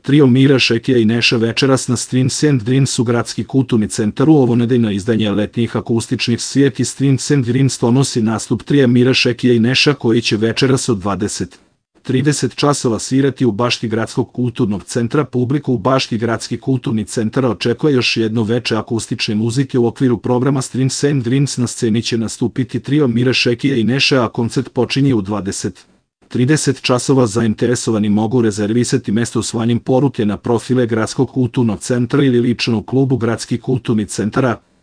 Trio Mira Šekija i Neša večeras na Streams and Dreams u Gradski kulturni centar. Ovo nedeljno izdanje letnjih akustičnih Svijet i Streams and Dreams donosi nastup trija Mira Šekija i Neša koji će večeras od 20:30 časova svirati u bašti Gradskog kulturnog centra. Publiku u bašti Gradski kulturni centar očekuje još jedno veče akustične muzike. U okviru programa Streams and Dreams na sceni će nastupiti trio Mira Šekija i Neša, a koncert počinje u 20:30 časova. Zainteresovani mogu rezervisati mesto usvajanjem poruke na profile Gradskog kulturnog centra ili lično u klubu Gradski kulturni centar.